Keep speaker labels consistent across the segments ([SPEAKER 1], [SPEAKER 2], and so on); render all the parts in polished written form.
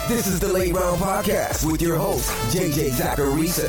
[SPEAKER 1] This is the Late Round Podcast with your host, JJ Zachariason.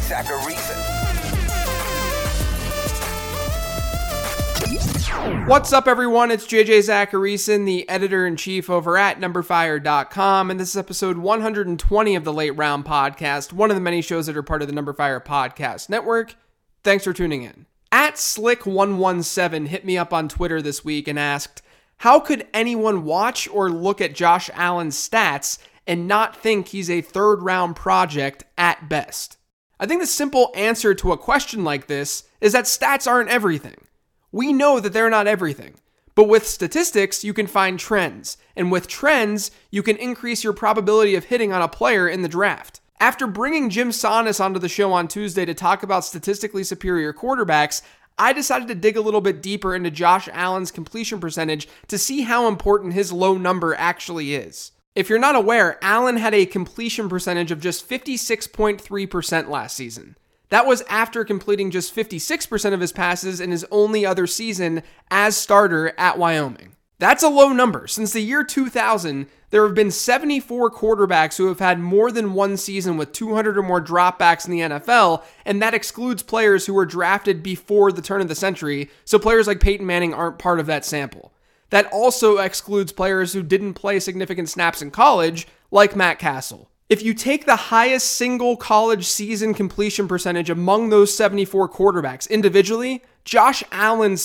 [SPEAKER 2] What's up, everyone? It's JJ Zachariason, the editor-in-chief over at numberfire.com, and this is episode 120 of the Late Round Podcast, one of the many shows that are part of the Numberfire Podcast Network. Thanks for tuning in. At Slick117 hit me up on Twitter this week and asked, how could anyone watch or look at Josh Allen's stats and not think he's a third-round project at best? I think the simple answer to a question like this is that stats aren't everything. We know that they're not everything, but with statistics, you can find trends, and with trends, you can increase your probability of hitting on a player in the draft. After bringing Jim Sannes onto the show on Tuesday to talk about statistically superior quarterbacks, I decided to dig a little bit deeper into Josh Allen's completion percentage to see how important his low number actually is. If you're not aware, Allen had a completion percentage of just 56.3% last season. That was after completing just 56% of his passes in his only other season as starter at Wyoming. That's a low number. Since the year 2000, there have been 74 quarterbacks who have had more than one season with 200 or more dropbacks in the NFL, and that excludes players who were drafted before the turn of the century, so players like Peyton Manning aren't part of that sample. That also excludes players who didn't play significant snaps in college, like Matt Castle. If you take the highest single college season completion percentage among those 74 quarterbacks individually, Josh Allen's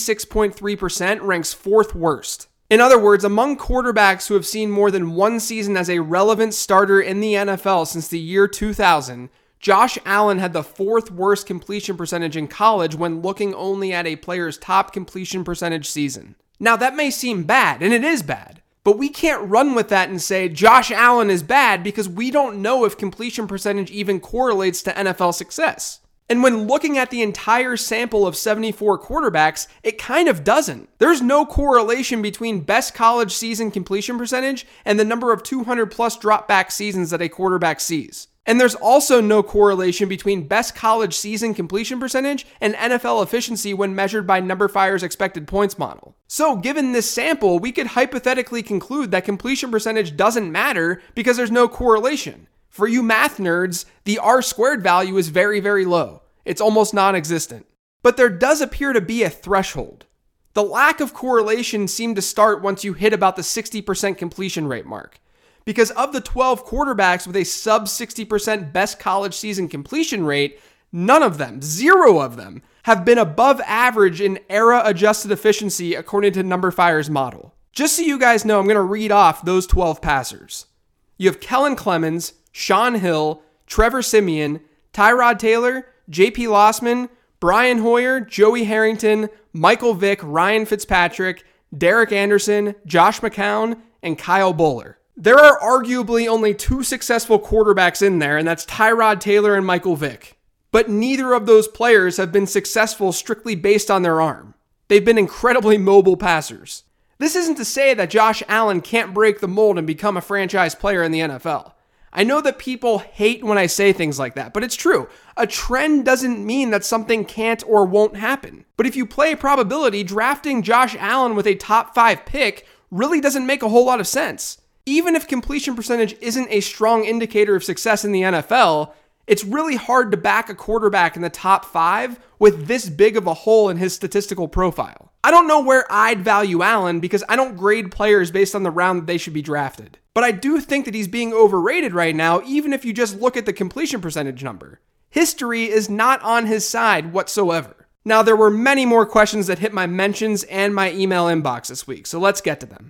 [SPEAKER 2] 56.3% ranks fourth worst. In other words, among quarterbacks who have seen more than one season as a relevant starter in the NFL since the year 2000, Josh Allen had the fourth worst completion percentage in college when looking only at a player's top completion percentage season. Now, that may seem bad, and it is bad. But we can't run with that and say Josh Allen is bad because we don't know if completion percentage even correlates to NFL success. And when looking at the entire sample of 74 quarterbacks, it kind of doesn't. There's no correlation between best college season completion percentage and the number of 200 plus dropback seasons that a quarterback sees. And there's also no correlation between best college season completion percentage and NFL efficiency when measured by Numberfire's expected points model. So given this sample, we could hypothetically conclude that completion percentage doesn't matter because there's no correlation. For you math nerds, the R-squared value is very, very low. It's almost non-existent. But there does appear to be a threshold. The lack of correlation seemed to start once you hit about the 60% completion rate mark. Because of the 12 quarterbacks with a sub 60% best college season completion rate, none of them, zero of them, have been above average in era-adjusted efficiency according to Numberfire's model. Just so you guys know, I'm going to read off those 12 passers. You have Kellen Clemens, Shaun Hill, Trevor Siemian, Tyrod Taylor, J.P. Lossman, Brian Hoyer, Joey Harrington, Michael Vick, Ryan Fitzpatrick, Derek Anderson, Josh McCown, and Kyle Bowler. There are arguably only two successful quarterbacks in there, and that's Tyrod Taylor and Michael Vick. But neither of those players have been successful strictly based on their arm. They've been incredibly mobile passers. This isn't to say that Josh Allen can't break the mold and become a franchise player in the NFL. I know that people hate when I say things like that, but it's true. A trend doesn't mean that something can't or won't happen. But if you play probability, drafting Josh Allen with a top 5 pick really doesn't make a whole lot of sense. Even if completion percentage isn't a strong indicator of success in the NFL, it's really hard to back a quarterback in the top 5 with this big of a hole in his statistical profile. I don't know where I'd value Allen because I don't grade players based on the round that they should be drafted. But I do think that he's being overrated right now, even if you just look at the completion percentage number. History is not on his side whatsoever. Now, there were many more questions that hit my mentions and my email inbox this week, so let's get to them.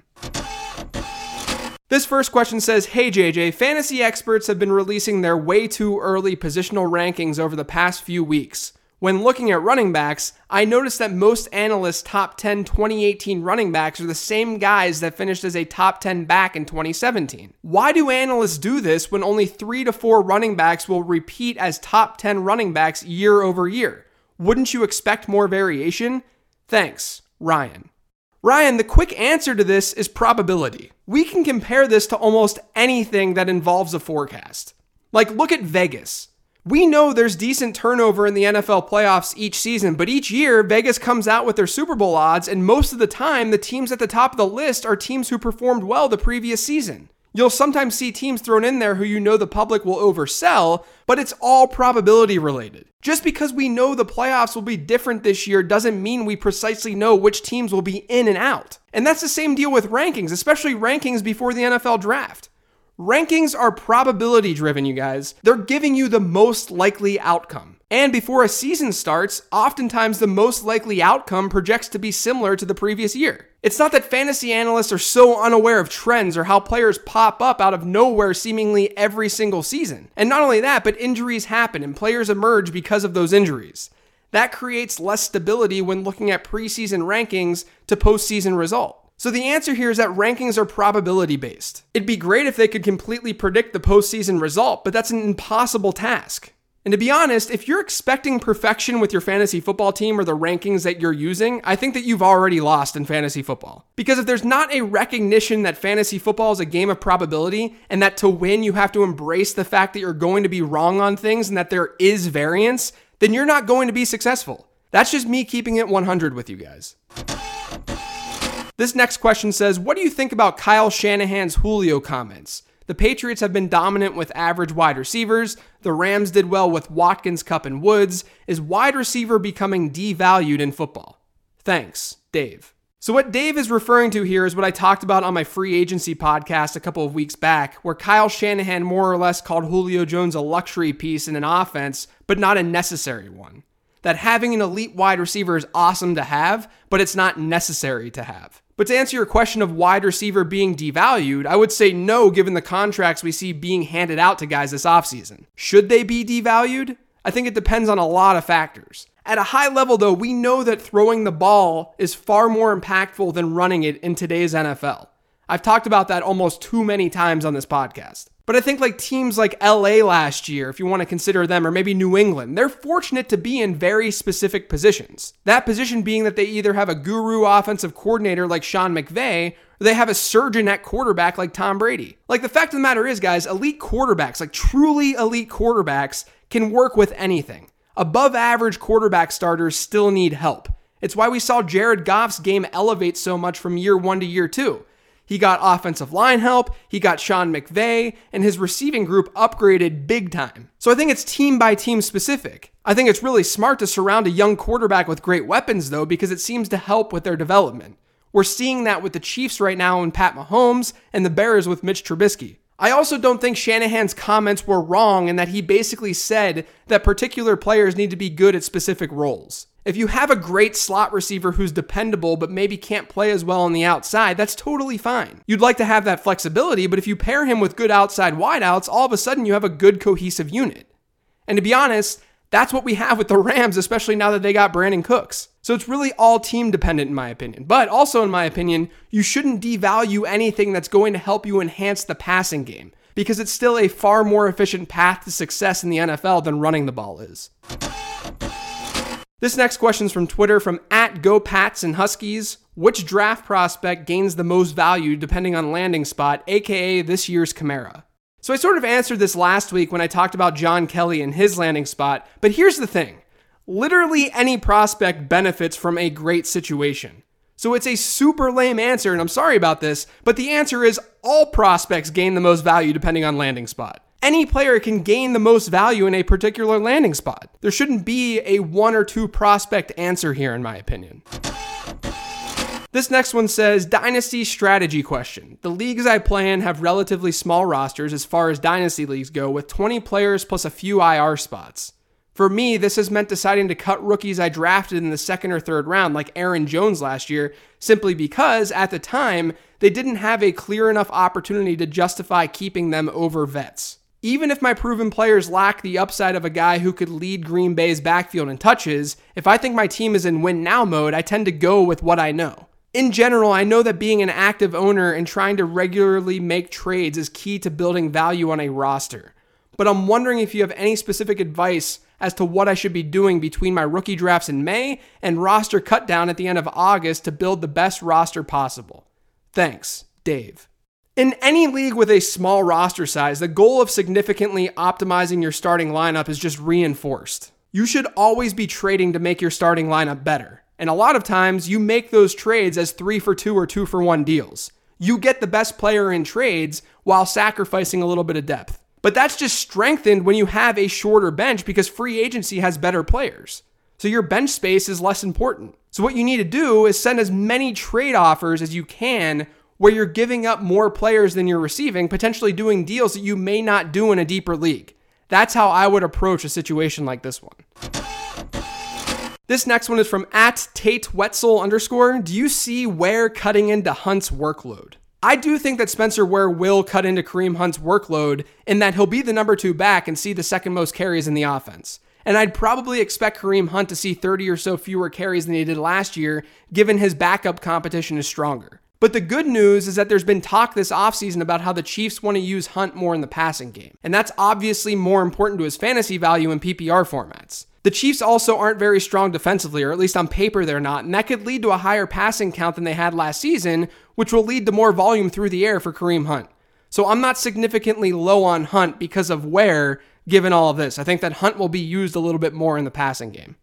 [SPEAKER 2] This first question says, hey JJ, fantasy experts have been releasing their way too early positional rankings over the past few weeks. When looking at running backs, I noticed that most analysts' top 10 2018 running backs are the same guys that finished as a top 10 back in 2017. Why do analysts do this when only 3 to 4 running backs will repeat as top 10 running backs year over year? Wouldn't you expect more variation? Thanks, Ryan. Ryan, the quick answer to this is probability. We can compare this to almost anything that involves a forecast. Like, look at Vegas. We know there's decent turnover in the NFL playoffs each season, but each year, Vegas comes out with their Super Bowl odds, and most of the time, the teams at the top of the list are teams who performed well the previous season. You'll sometimes see teams thrown in there who you know the public will oversell, but it's all probability related. Just because we know the playoffs will be different this year doesn't mean we precisely know which teams will be in and out. And that's the same deal with rankings, especially rankings before the NFL draft. Rankings are probability driven, you guys. They're giving you the most likely outcome. And before a season starts, oftentimes the most likely outcome projects to be similar to the previous year. It's not that fantasy analysts are so unaware of trends or how players pop up out of nowhere seemingly every single season. And not only that, but injuries happen and players emerge because of those injuries. That creates less stability when looking at preseason rankings to postseason result. So the answer here is that rankings are probability based. It'd be great if they could completely predict the postseason result, but that's an impossible task. And to be honest, if you're expecting perfection with your fantasy football team or the rankings that you're using, I think that you've already lost in fantasy football. Because if there's not a recognition that fantasy football is a game of probability and that to win you have to embrace the fact that you're going to be wrong on things and that there is variance, then you're not going to be successful. That's just me keeping it 100 with you guys. This next question says, what do you think about Kyle Shanahan's Julio comments? The Patriots have been dominant with average wide receivers. The Rams did well with Watkins, Kupp, and Woods. Is wide receiver becoming devalued in football? Thanks, Dave. So what Dave is referring to here is what I talked about on my free agency podcast a couple of weeks back, where Kyle Shanahan more or less called Julio Jones a luxury piece in an offense, but not a necessary one. That having an elite wide receiver is awesome to have, but it's not necessary to have. But to answer your question of wide receiver being devalued, I would say no, given the contracts we see being handed out to guys this offseason. Should they be devalued? I think it depends on a lot of factors. At a high level, though, we know that throwing the ball is far more impactful than running it in today's NFL. I've talked about that almost too many times on this podcast. But I think like teams like LA last year, if you want to consider them, or maybe New England, they're fortunate to be in very specific positions. That position being that they either have a guru offensive coordinator like Sean McVay, or they have a surgeon at quarterback like Tom Brady. Like the fact of the matter is, guys, elite quarterbacks, like truly elite quarterbacks, can work with anything. Above average quarterback starters still need help. It's why we saw Jared Goff's game elevate so much from year 1 to year 2. He got offensive line help, he got Sean McVay, and his receiving group upgraded big time. So I think it's team by team specific. I think it's really smart to surround a young quarterback with great weapons though, because it seems to help with their development. We're seeing that with the Chiefs right now and Pat Mahomes, and the Bears with Mitch Trubisky. I also don't think Shanahan's comments were wrong in that he basically said that particular players need to be good at specific roles. If you have a great slot receiver who's dependable but maybe can't play as well on the outside, that's totally fine. You'd like to have that flexibility, but if you pair him with good outside wideouts, all of a sudden you have a good cohesive unit. And to be honest, that's what we have with the Rams, especially now that they got Brandon Cooks. So it's really all team dependent in my opinion. But also in my opinion, you shouldn't devalue anything that's going to help you enhance the passing game, because it's still a far more efficient path to success in the NFL than running the ball is. This next question is from Twitter from @GoPatsAndHuskies. Which draft prospect gains the most value depending on landing spot, aka this year's Kamara? So I sort of answered this last week when I talked about John Kelly and his landing spot, but here's the thing. Literally any prospect benefits from a great situation. So it's a super lame answer, and I'm sorry about this, but the answer is all prospects gain the most value depending on landing spot. Any player can gain the most value in a particular landing spot. There shouldn't be a 1 or 2 prospect answer here, in my opinion. This next one says, Dynasty strategy question. The leagues I play in have relatively small rosters as far as Dynasty leagues go, with 20 players plus a few IR spots. For me, this has meant deciding to cut rookies I drafted in the 2nd or 3rd round, like Aaron Jones last year, simply because, at the time, they didn't have a clear enough opportunity to justify keeping them over vets. Even if my proven players lack the upside of a guy who could lead Green Bay's backfield in touches, if I think my team is in win now mode, I tend to go with what I know. In general, I know that being an active owner and trying to regularly make trades is key to building value on a roster. But I'm wondering if you have any specific advice as to what I should be doing between my rookie drafts in May and roster cut down at the end of August to build the best roster possible. Thanks, Dave. In any league with a small roster size, the goal of significantly optimizing your starting lineup is just reinforced. You should always be trading to make your starting lineup better. And a lot of times, you make those trades as 3-for-2 or 2-for-1 deals. You get the best player in trades while sacrificing a little bit of depth. But that's just strengthened when you have a shorter bench because free agency has better players. So your bench space is less important. So what you need to do is send as many trade offers as you can where you're giving up more players than you're receiving, potentially doing deals that you may not do in a deeper league. That's how I would approach a situation like this one. This next one is from @TateWetzel_. Do you see Ware cutting into Hunt's workload? I do think that Spencer Ware will cut into Kareem Hunt's workload in that he'll be the number 2 back and see the second most carries in the offense. And I'd probably expect Kareem Hunt to see 30 or so fewer carries than he did last year, given his backup competition is stronger. But the good news is that there's been talk this offseason about how the Chiefs want to use Hunt more in the passing game. And that's obviously more important to his fantasy value in PPR formats. The Chiefs also aren't very strong defensively, or at least on paper they're not, and that could lead to a higher passing count than they had last season, which will lead to more volume through the air for Kareem Hunt. So I'm not significantly low on Hunt because of Ware, given all of this. I think that Hunt will be used a little bit more in the passing game.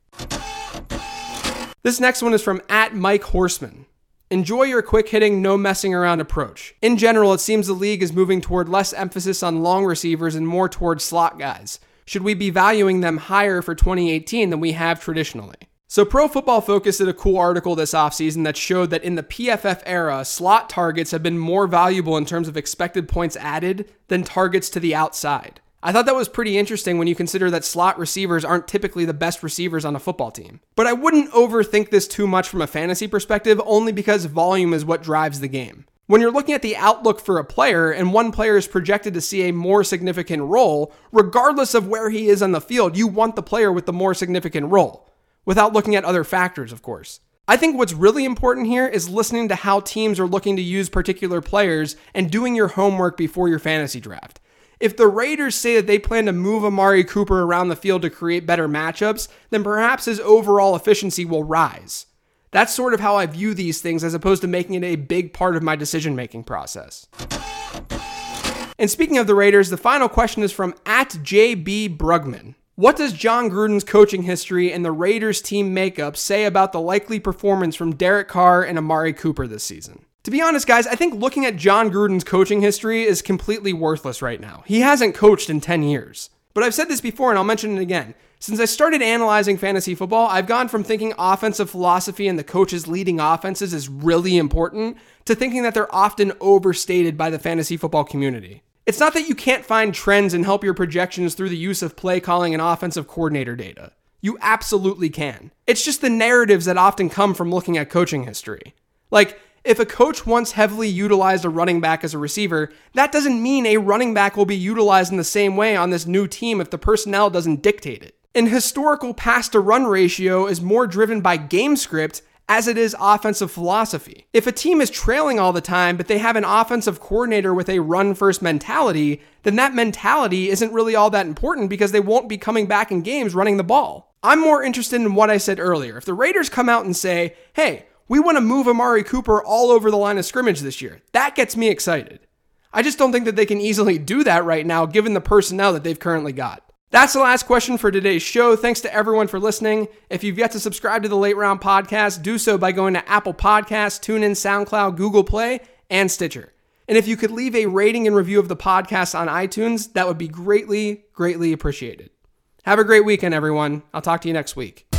[SPEAKER 2] This next one is from @MikeHorseman. Enjoy your quick-hitting, no messing around approach. In general, it seems the league is moving toward less emphasis on long receivers and more toward slot guys. Should we be valuing them higher for 2018 than we have traditionally? So Pro Football Focus did a cool article this offseason that showed that in the PFF era, slot targets have been more valuable in terms of expected points added than targets to the outside. I thought that was pretty interesting when you consider that slot receivers aren't typically the best receivers on a football team. But I wouldn't overthink this too much from a fantasy perspective, only because volume is what drives the game. When you're looking at the outlook for a player and one player is projected to see a more significant role, regardless of where he is on the field, you want the player with the more significant role, without looking at other factors, of course. I think what's really important here is listening to how teams are looking to use particular players and doing your homework before your fantasy draft. If the Raiders say that they plan to move Amari Cooper around the field to create better matchups, then perhaps his overall efficiency will rise. That's sort of how I view these things as opposed to making it a big part of my decision-making process. And speaking of the Raiders, the final question is from @JB Brugman. What does John Gruden's coaching history and the Raiders team makeup say about the likely performance from Derek Carr and Amari Cooper this season? To be honest, guys, I think looking at John Gruden's coaching history is completely worthless right now. He hasn't coached in 10 years. But I've said this before and I'll mention it again. Since I started analyzing fantasy football, I've gone from thinking offensive philosophy and the coaches leading offenses is really important to thinking that they're often overstated by the fantasy football community. It's not that you can't find trends and help your projections through the use of play calling and offensive coordinator data. You absolutely can. It's just the narratives that often come from looking at coaching history. Like, if a coach once heavily utilized a running back as a receiver, that doesn't mean a running back will be utilized in the same way on this new team if the personnel doesn't dictate it. An historical pass-to-run ratio is more driven by game script as it is offensive philosophy. If a team is trailing all the time, but they have an offensive coordinator with a run-first mentality, then that mentality isn't really all that important because they won't be coming back in games running the ball. I'm more interested in what I said earlier. If the Raiders come out and say, hey, we want to move Amari Cooper all over the line of scrimmage this year, that gets me excited. I just don't think that they can easily do that right now given the personnel that they've currently got. That's the last question for today's show. Thanks to everyone for listening. If you've yet to subscribe to the Late Round Podcast, do so by going to Apple Podcasts, TuneIn, SoundCloud, Google Play, and Stitcher. And if you could leave a rating and review of the podcast on iTunes, that would be greatly, greatly appreciated. Have a great weekend, everyone. I'll talk to you next week.